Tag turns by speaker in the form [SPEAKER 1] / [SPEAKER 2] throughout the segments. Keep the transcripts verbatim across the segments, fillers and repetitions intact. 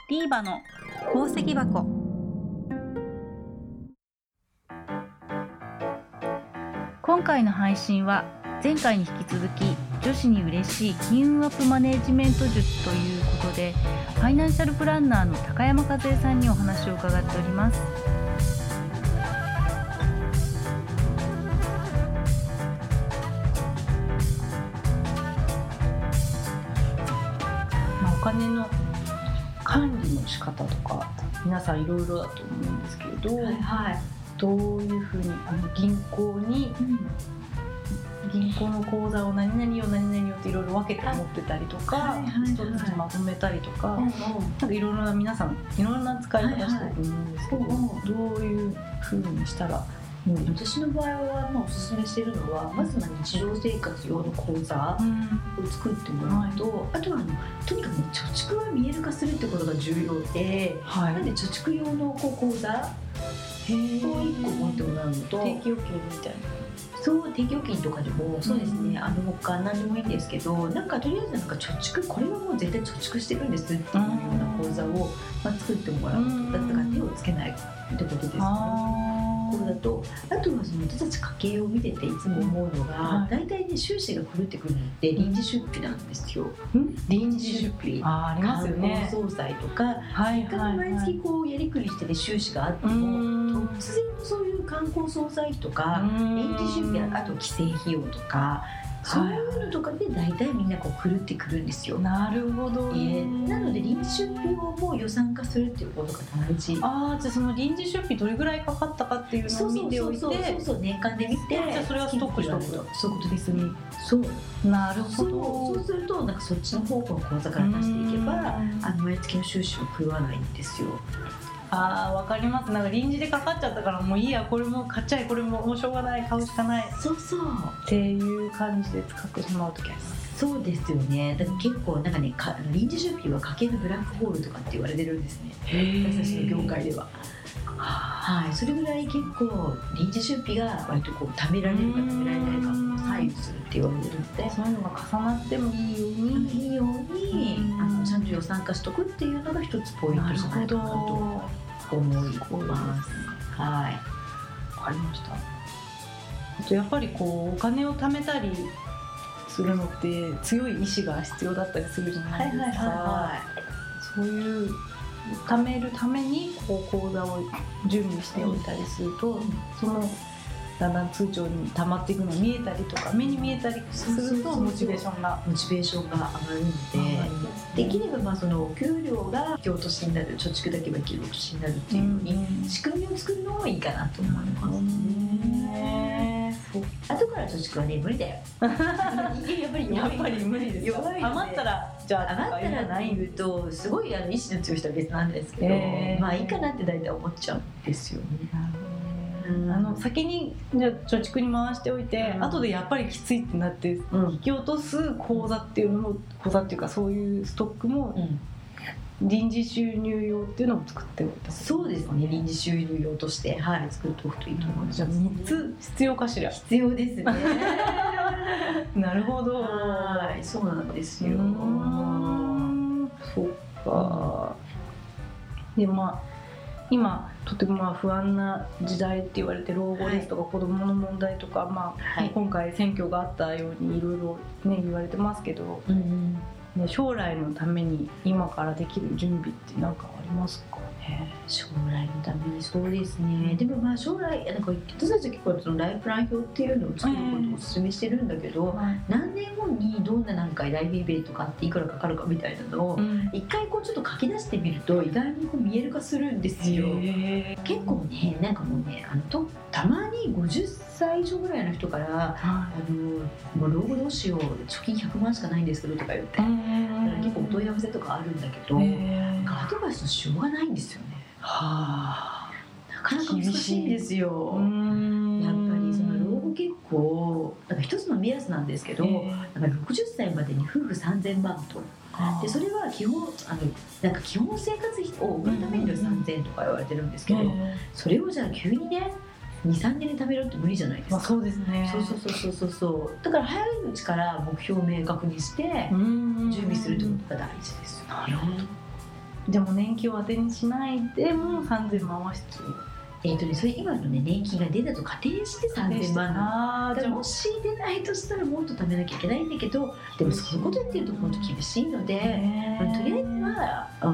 [SPEAKER 1] リーバの宝石箱。今回の配信は前回に引き続き女子に嬉しい金運アップマネジメント術ということで、ファイナンシャルプランナーの高山和恵さんにお話を伺っております。まあ、お金の管理の仕方とか皆さんいろいろだと思うんですけれど、
[SPEAKER 2] はいはい、
[SPEAKER 1] どういうふうにあの銀行に、うん、銀行の口座を何々を何々をっていろいろ分けて持ってたりとか、はいはいはい、一つにまとめたりとか、うんうん、なんかいろいろな皆さんいろんな使い方してると思うんですけど、はいはい、どういうふうにしたら
[SPEAKER 2] うん、私の場合は、まあ、おすすめしているのは、まずは日常生活用の口座を作ってもらうと、うんはい、あとはあのとにかく、ね、貯蓄は見える化するってことが重要で、はい、なので貯蓄用のこう口座をいっこ持ってもらうのと、
[SPEAKER 1] 定期預金みたいな、
[SPEAKER 2] そう定期預金とかでもそうですね、うん、あの他何でもいいんですけど、なんかとりあえずなんか貯蓄、これはもう絶対貯蓄してるんですっていうような口座を、まあ、作ってもらうと、うん、だから手をつけないってことですね。だと、あとはその私たち家計を見てていつも思うのが、はい、大体ね収支が狂ってくるのって臨時出費なんですよ。臨時出費、
[SPEAKER 1] あ、ありますよね。
[SPEAKER 2] 観光総裁とか、はいはいはい、毎月こうやりくりしてて収支があっても、突然のそういう観光総裁とか臨時出費、あと帰省費用とか、そういうのとかで大体みんなこう狂ってくるんですよ。
[SPEAKER 1] なるほど、
[SPEAKER 2] えー、なので臨時出費をもう予算化するっていうことが大事。
[SPEAKER 1] ああ、じゃあその臨時出費どれぐらいかかったかっていうのを見ておいて、
[SPEAKER 2] そうそうそうそう、年間で見て、じ
[SPEAKER 1] ゃあそれはストックしておく。
[SPEAKER 2] そういうことですね。そう、なるほど。そう、そうするとなんかそっちの方向の口座から出していけば、あの毎月の収支を食わないんですよ。
[SPEAKER 1] ああ、わかります。なんか臨時でかかっちゃったからもういいや、これも買っちゃい、これももうしょうがない、買うしかない、
[SPEAKER 2] そうそう
[SPEAKER 1] っていう感じで使ってしまうときあります。
[SPEAKER 2] そうですよね。だから結構なんかね、か臨時出費は家計のブラックホールとかって言われてるんですね、私たちの業界では。はい、それぐらい結構臨時出費が割とこう貯められるか貯められないかを左右するって言われてるので、
[SPEAKER 1] そういうのが重なってもいいように
[SPEAKER 2] いいようにあのちゃんと予算化しとくっていうのが一つポイントじゃないかなと思います。はい、
[SPEAKER 1] わかりました。あとやっぱりこうお金を貯めたりするのって強い意志が必要だったりするじゃないですか。はいはいはいはい、そういう貯めるためにこう口座を準備しておいたりすると、うん、そのだんだん通帳に溜まっていくのが見えたりとか、目に見えたりするとモチベーションが
[SPEAKER 2] モチベーションが上がるので、できればまあそのお給料が引き落としになる、貯蓄だけは引き落としになるっていうのに仕組みを作るのもいいかなと思いますね。後から貯蓄はね無理だよ。やっぱり
[SPEAKER 1] やっぱり無理ですよ。余ったらじゃあ
[SPEAKER 2] 余ったらっていうとすごいあの意志の強い人は別なんですけど、えー、まあいいかなって大体思っちゃうんですよね。
[SPEAKER 1] あの先にじゃあ貯蓄に回しておいて、うん、後でやっぱりきついってなって、うん、引き落とす口座っていうのも、口座っていうかそういうストックも、うん、臨時収入用っていうのを作っておいた。
[SPEAKER 2] そうですね、臨時収入用として、はい、作っておくといいと思います。
[SPEAKER 1] じゃあみっつ必要かしら。
[SPEAKER 2] 必要ですね。
[SPEAKER 1] なるほど。
[SPEAKER 2] はい、そうなんですよ。
[SPEAKER 1] そうか。でまあ今とてもまあ不安な時代って言われて、老後ですとか、はい、子どもの問題とか、まあはい、今回選挙があったようにいろいろね言われてますけど、うんうんね、将来のために今からできる準備って何かありますかね。
[SPEAKER 2] 将来のためにそうですね。でもまあ将来なんか私たち結構そのライフプラン表っていうのを作ることをお勧めしてるんだけど、はい、何年後にどんななんかライフイベントがあっていくらかかるかみたいなのを、うん、一回こうちょっと書き出してみると意外にこう見える化するんですよ。結構ね、なんかもうね、あのとたまにごじゅっさい以上ぐらいの人から、はい、あのもう老後どうしよう、貯金ひゃくまんしかないんですけどとか言って、だから結構お問い合わせとかあるんだけど、アドバイスのしようがないんですよね。はあ、なかなか難しいんですよ。やっぱりその老後結構なんか一つの目安なんですけど、なんかろくじゅっさいまでに夫婦さんぜんまんと、でそれは基本あのなんか基本生活費を売るためにさんぜんえんとか言われてるんですけど、それをじゃあ急にねにさんねんで貯めるって無理じゃないですか。
[SPEAKER 1] まあ、そうですね。
[SPEAKER 2] そうそうそうそうそうだから早いうちから目標を明確にして準備するってことが大事です。
[SPEAKER 1] なるほど。 じゃあもう年金を当てにしないでもさんぜんまんは必要。
[SPEAKER 2] えーとね、それ今のね年金が出たと仮定してさんぜんまんなの。だからもし出ないとしたらもっと貯めなきゃいけないんだけど、でもそういうことやってると本当厳しいので、とりあえずは、うん、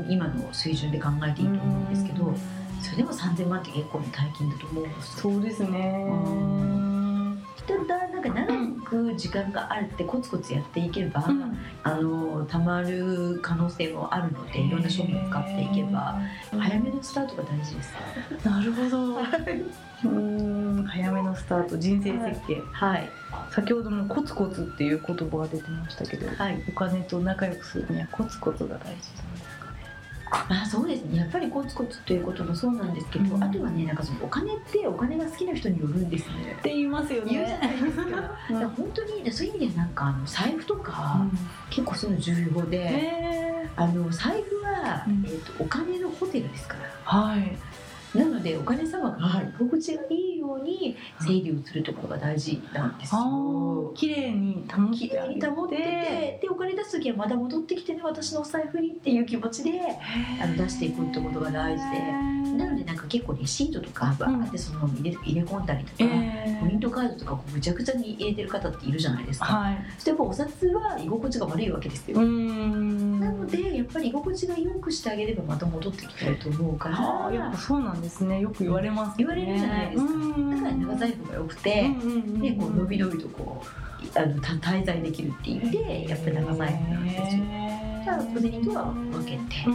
[SPEAKER 2] 今の水準で考えていいと思うんですけど、それでもさんぜんまんって結構な大金だと思うんですよ。
[SPEAKER 1] そうですね。
[SPEAKER 2] ただなんか長く時間があるってコツコツやっていけば、うん、あのたまる可能性もあるので、いろんな商品を使っていけば早めのスタートが大事です。
[SPEAKER 1] なるほど。うん早めのスタート、人生設計、
[SPEAKER 2] はい、
[SPEAKER 1] 先ほどもコツコツっていう言葉が出てましたけど、はい、お金と仲良くするにはコツコツが大事なんですかね。
[SPEAKER 2] まあそうですね、やっぱりコツコツということもそうなんですけど、うん、あとはね、なんかそのお金ってお金が好きな人によるんですね
[SPEAKER 1] って言いますよね。
[SPEAKER 2] 言うじゃないですか。だから本当にそういう意味でなんかあの財布とか、うん、結構そういうの重要で、あの財布は、うんえー、とお金のホテルですから、
[SPEAKER 1] はい、
[SPEAKER 2] なのでお金様が居心地がいいように整理をするところが大事なんですよ。
[SPEAKER 1] 綺麗に保って
[SPEAKER 2] 綺麗に保ってて、でお金出す時はまだ戻ってきてね私のお財布にっていう気持ちであの出していくってことが大事で、なのでなんか結構レシートとかバーってその入れ、入れ込んだりとか、えー、ポイントカードとかこうぐちゃぐちゃに入れてる方っているじゃないですか、はい、そしてやっぱお札は居心地が悪いわけですよ。うーんなのでやっぱり居心地が良くしてあげればまた戻ってきたいと思うから、
[SPEAKER 1] あやっぱそうなんですね。よく言われますね。
[SPEAKER 2] 言われるじゃないですか。だから長財布が良くて、でこう伸び伸びとこうあの滞在できるって言ってやっぱり長財布なんですよ。じゃあ小銭とは分けて、うんうん、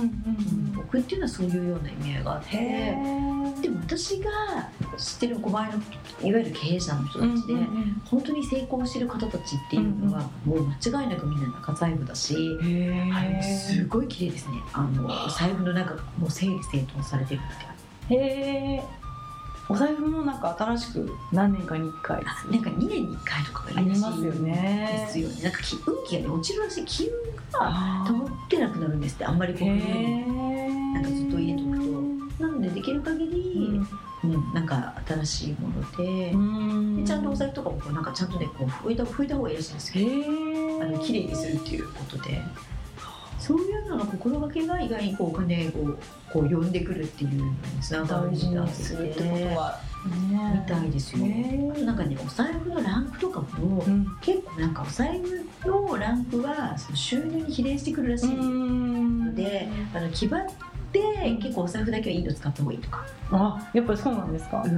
[SPEAKER 2] 置くっていうのはそういうような意味合いがあって、でも私が知ってるごばいのいわゆる経営者の人たちで、うんうんうん、本当に成功してる方たちっていうのは、うんうん、もう間違いなくみんな長財布だし、はい、すごい綺麗ですね。あの財布の中がもう整理整頓されてるって。
[SPEAKER 1] へーお財布もなんか新しく何年かにいっかい
[SPEAKER 2] なんかにねんにいっかいとかがいいらしい
[SPEAKER 1] ますよね。
[SPEAKER 2] ですよね。なんか運気がね落ちるらしい。気運が保ってなくなるんですって。あんまりこうなんかずっと入れとくと。なのでできる限り、うんうん、なんか新しいもので、でちゃんとお財布とかもこうなんかちゃんとねこう拭いた拭いた方がいいらしいんですけど、あの綺麗にするっていうことで。そういうのの心がけが意外にこうお金をこう呼んでくるっていうのにつながるみたいですね。みたいですよ。あとなんかねお財布のランクとかも、うん、結構なんかお財布のランクはその収入に比例してくるらしいので、あの気張って結構お財布だけはいいの使った方がいいとか。
[SPEAKER 1] あ、やっぱりそうなんですか。うん。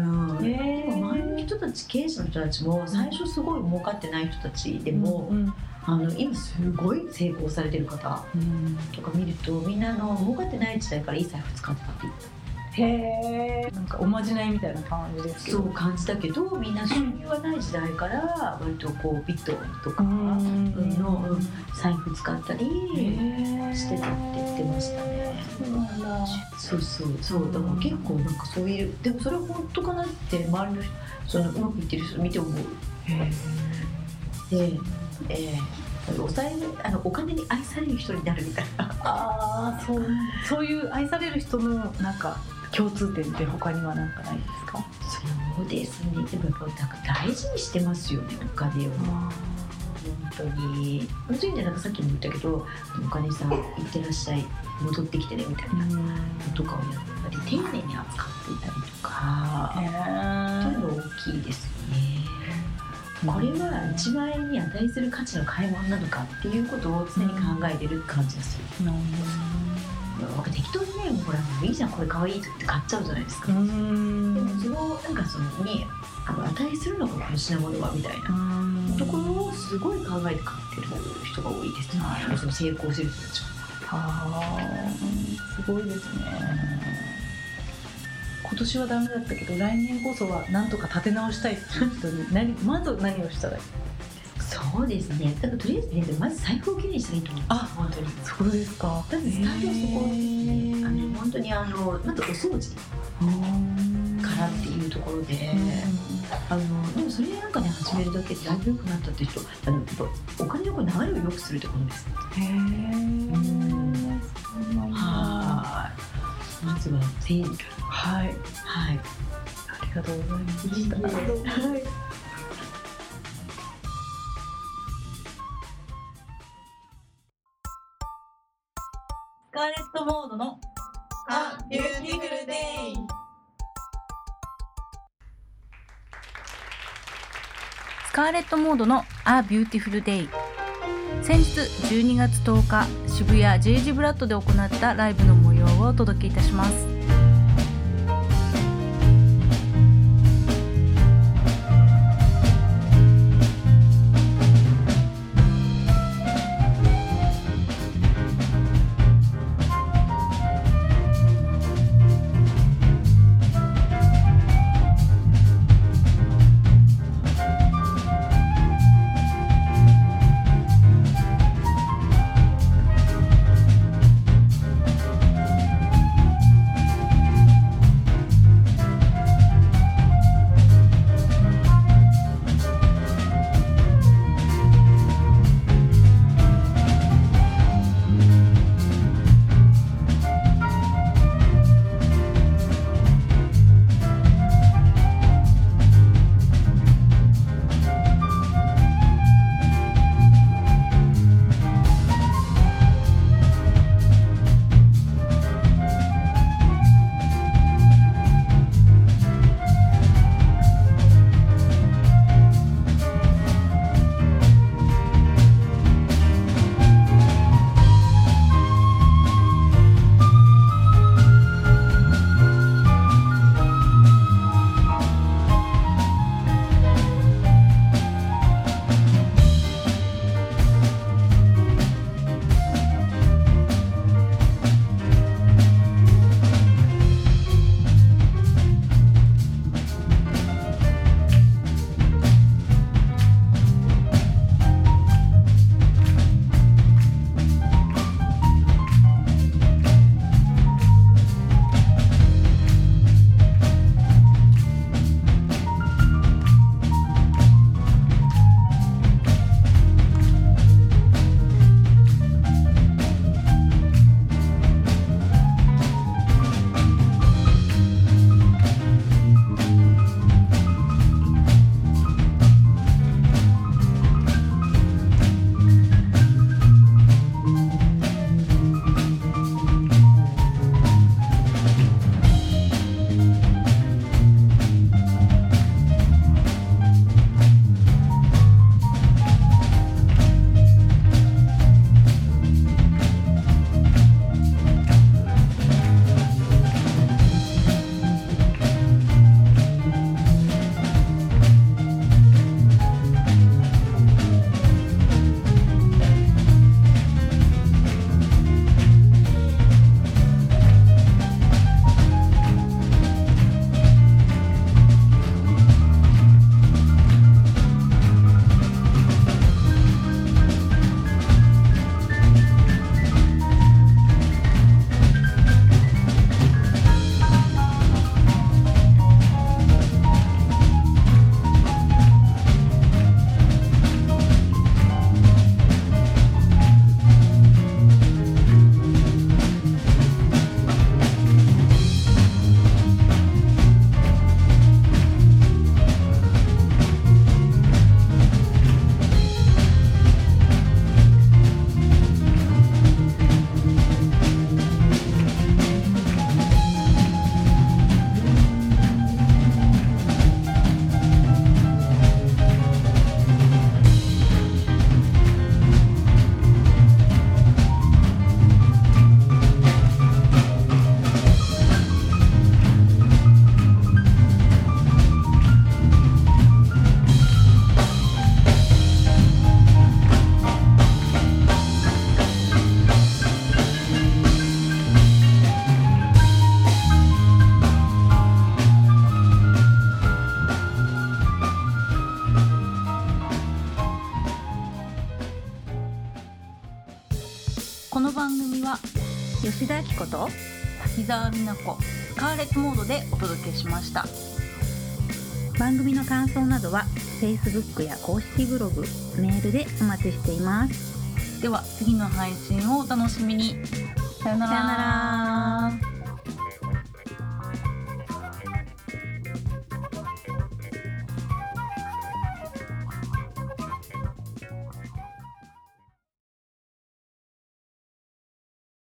[SPEAKER 2] でも周りの人たち経営者の人たちも最初すごい儲かってない人たちでも。うんうんあの今すごい成功されてる方とか見ると、みんなあの儲かってない時代からいい財布使ってたって言った。
[SPEAKER 1] へー、なんかおまじないみたいな感じですけど。
[SPEAKER 2] そう感じたけど、みんな収入がない時代から割とこうビットとかの財布使ったりしてたって言ってましたね。そうなんだ。そうそうそう、だから結構なんかそういう、でもそれは本当かなって周りのそのうまくいってる人見て思う。へーでえー、お財布あのお金に愛される人になるみたいな。
[SPEAKER 1] ああ、そうそういう愛される人のなんか共通点って他には何かないですか？
[SPEAKER 2] そうですね。でもやっぱなんか大事にしてますよね、お金を。本当に本当にね、なんかさっきも言ったけど、お金さん行ってらっしゃい戻ってきてねみたいなのとかをやっぱり丁寧に扱っていたりとか、というの大きいですよね。これはいちまん円に値する価値の買い物なのかっていうことを常に考えてる感じがする。なんか適当にね、もうほらいいじゃんこれ可愛いって買っちゃうじゃないですか。でもそのなんかそのにあの値するのかこの品物はみたいなところをすごい考えて買ってる人が多いですね。その成功してる人たちは。
[SPEAKER 1] あー、すごいですね。今年はダメだったけど来年こそはなんとか立て直したいっていう人に何まず何をしたらいい？
[SPEAKER 2] そうですね。だからとりあえずね、まず財布をきれいにしたらいいと思うんです。
[SPEAKER 1] あ、本当にそうですか。
[SPEAKER 2] まずスタートはそこですね。あの本当にあのまずお掃除からっていうところで、あのでもそれなんかね始めるだけでだいぶ良くなったって人、あのやっぱお金の流れを良くするってことです。へえ。はい。まずは整理から。
[SPEAKER 1] はい、
[SPEAKER 2] はい、
[SPEAKER 1] ありがとうございました。はい、スカーレットモード
[SPEAKER 3] カーレットモードの A Beautiful Day。 先日じゅうにがつとおか、渋谷 ジェイジー ブラッドで行ったライブの模様をお届けいたします。
[SPEAKER 1] この番組は
[SPEAKER 3] 吉田明子と
[SPEAKER 1] 滝沢美奈子スカーレットモードでお届けしました。
[SPEAKER 3] 番組の感想などは Facebook や公式ブログ、メールでお待ちしています。
[SPEAKER 1] では次の配信をお楽しみに。さよなら。
[SPEAKER 3] さよなら。